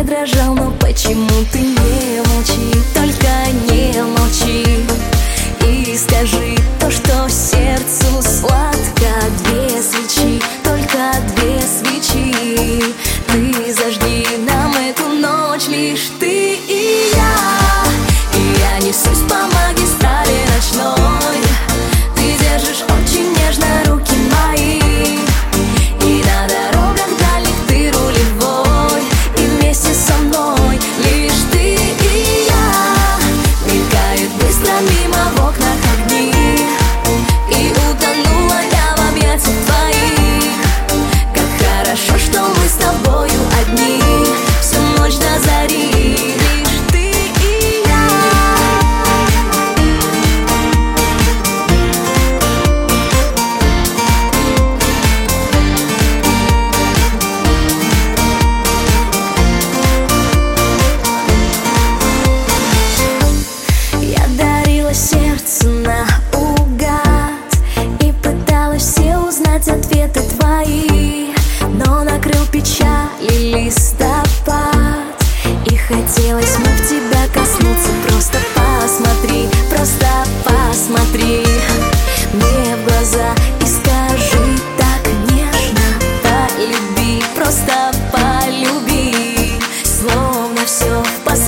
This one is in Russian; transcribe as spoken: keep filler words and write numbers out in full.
дрожал, но почему ты не молчи? Только не молчи и скажи то, что сердцу сладко. Две свечи, только две свечи. Ты зажги нам эту ночь, лишь ты и я. И я несусь по магистрали ночной. Ты держишь очень нежно руки мои. И на дорогах дальних ты рулевой. И вместе со мной лишь ты и я. Мелькают быстро мимо в окнах огни. И утонула я в объятиях твоих. Как хорошо, что мы с тобою одни. Всю ночь до зари. Лишь ты и я. Я дарила сердцу наугад и пыталась все узнать ответы твои, но накрыл печали листопад. И хотелось вновь тебя коснуться. Просто посмотри, просто посмотри мне в глаза и скажи так нежно: полюби, просто полюби. Словно все в последний